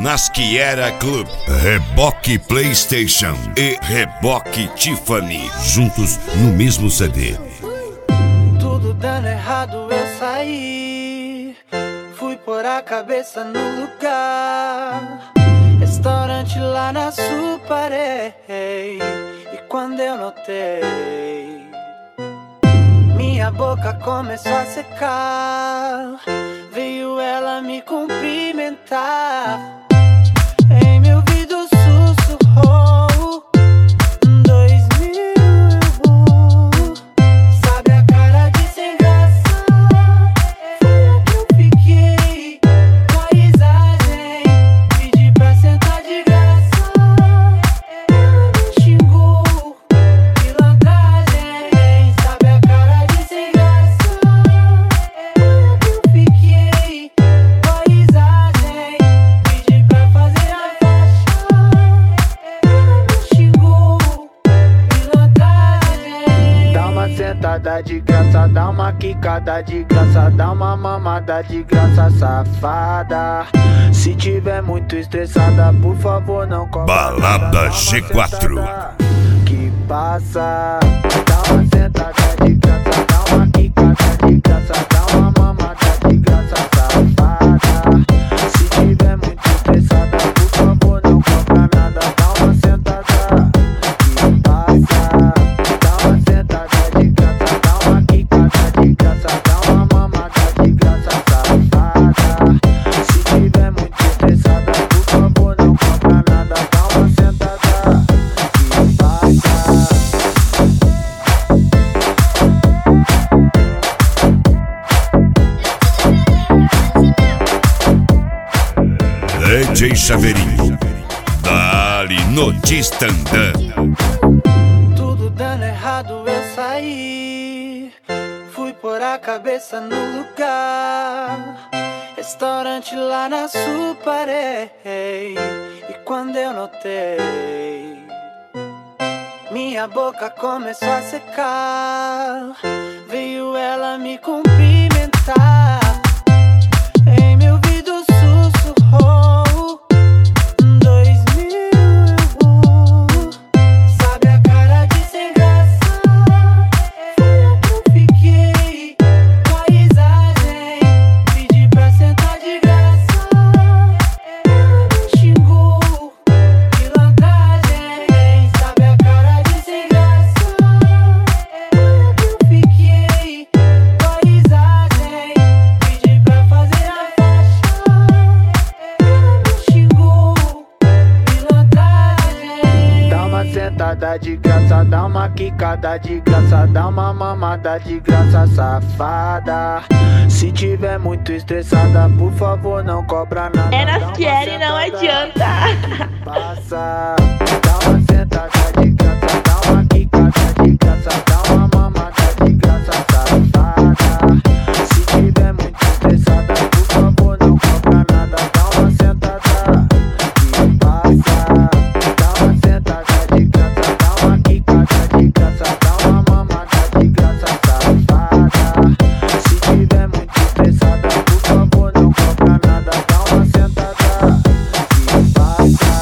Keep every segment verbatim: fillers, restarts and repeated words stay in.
nas Kiera Club, Reboque PlayStation e Reboque Tiffany, juntos no mesmo C D. Tudo dando errado, eu saí, fui pôr a cabeça no lugar. Restaurante lá na Suparei, e quando eu notei, minha boca começou a secar. Veio ela me cumprimentar. Em meu ouvido sussurrou: dois mil. Sabe a cara de sem graça? Foi a que eu fiquei com a risagem. Pedi pra sentar de graça. Ela me xingou, pilantragem. Sabe a cara de sem graça? Foi a que eu fiquei com a risagem. Pedi pra fazer a faixa. Ela me xingou, pilantragem. Dá uma sentada de graça, dá uma quicada de graça, dá uma mamada de graça, safada. Se tiver muito estressada, por favor, não cobra nada. Balada Dá uma G quatro. sentada que passa. Dá uma sentada de graça, dá uma quicada de graça, dá uma mamada de graça, safada. Se tiver muito estressada, por favor, não cobra nada. Dá uma sentada que passa. Dá uma sentada de graça, dá uma quicada de graça, dá uma mamada de graça, safada. Se tiver muito estressada, por favor, não cobra nada. Dá uma sentada que passa. D J Chaveirinho, dali no Distandã. Tudo dando errado, eu saí, fui pôr a cabeça no lugar. Restaurante lá na Suparei, e quando eu notei, minha boca começou a secar. Veio ela me cumprimentar. Em meu ouvido sussurrou: dois mil. Sabe a cara de sem graça? Foi a que eu fiquei com a risagem. Pedi pra sentar de graça. Ela me xingou, pilantragem. Sabe a cara de sem graça? Foi a que eu fiquei com a risagem. Pedi pra fazer a faixa. Ela me xingou, pilantragem. Dá uma sentada de graça, dá uma quicada de graça, dá uma mamada de graça, safada. Se tiver muito estressada, por favor, não cobra nada. É Dá nas uma Kiera e não sentada adianta. que passa. Dá uma sentada de graça, dá uma quicada de graça, dá uma mamada de graça, safada. Se tiver muito estressada, por favor, não cobra nada. Dá uma sentada que passa. Dá uma sentada de graça, dá uma quicada de graça, dá uma mamada de graça, safada. Se tiver muito estressada, por favor, não cobra nada. Dá uma sentada que passa.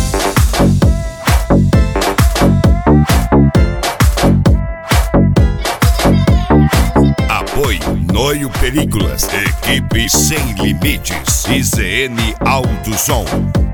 Apoio Noio Películas, Equipe Sem Limites e Z N Autosom.